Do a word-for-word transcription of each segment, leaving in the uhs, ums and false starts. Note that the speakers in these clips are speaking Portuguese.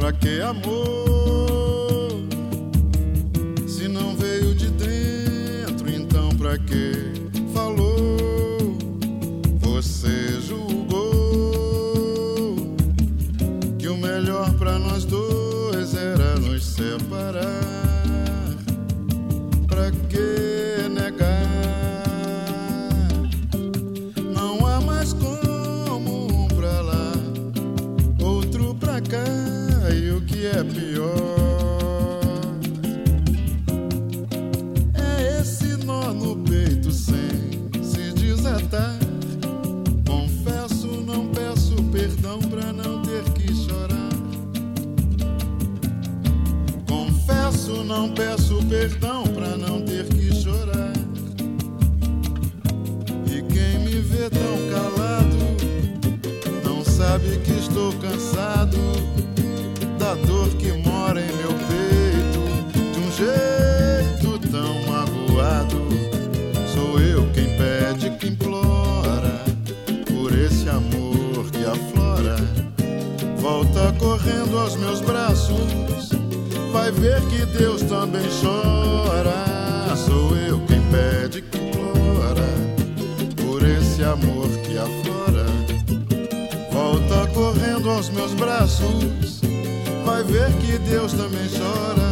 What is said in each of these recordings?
Pra que amor? Se não veio de dentro, então pra que falou? Você julgou que o melhor pra nós dois era nos separar. Pra que negar? Não há mais como um pra lá, outro pra cá. E o que é pior é esse nó no peito sem se desatar. Confesso, não peço perdão pra não ter que chorar. Confesso, não peço perdão pra não ter que chorar. E quem me vê tão calado não sabe que estou cansado da dor que mora em meu peito, de um jeito tão magoado. Sou eu quem pede, que implora por esse amor que aflora. Volta correndo aos meus braços, vai ver que Deus também chora. Sou eu quem pede, que implora por esse amor que aflora. Volta correndo aos meus braços, vai ver que Deus também chora.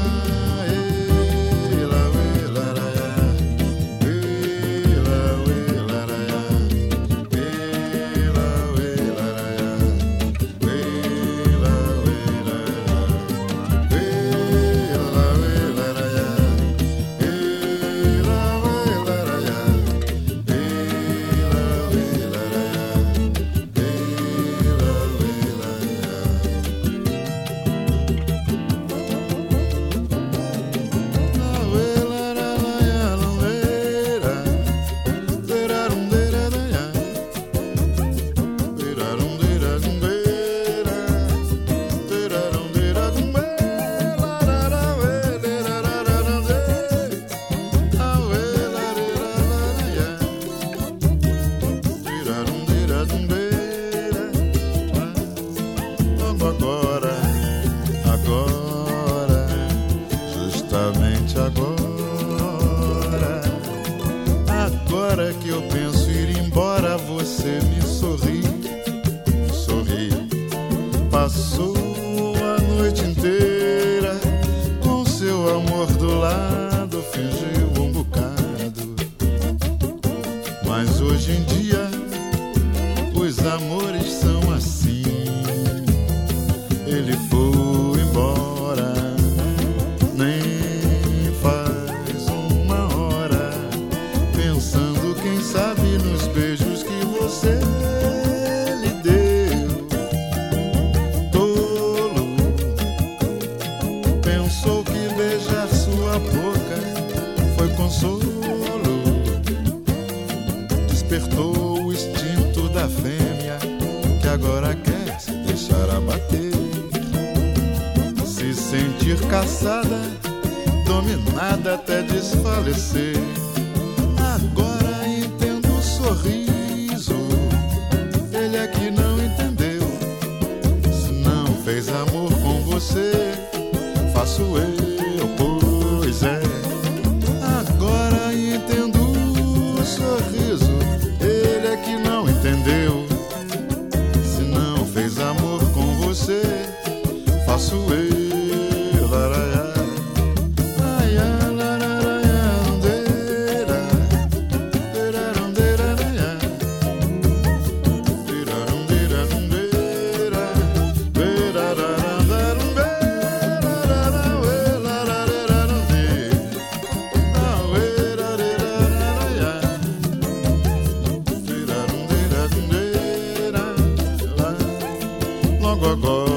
Agora